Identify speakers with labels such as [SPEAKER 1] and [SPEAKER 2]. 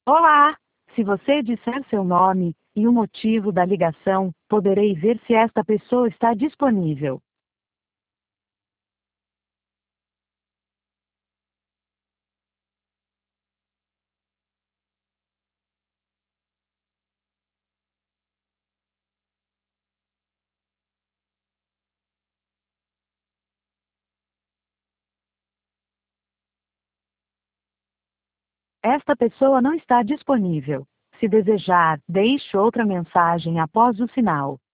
[SPEAKER 1] Olá! Se você disser seu nome e o motivo da ligação, poderei ver se esta pessoa está disponível. Esta pessoa não está disponível. Se desejar, deixe outra mensagem após o sinal.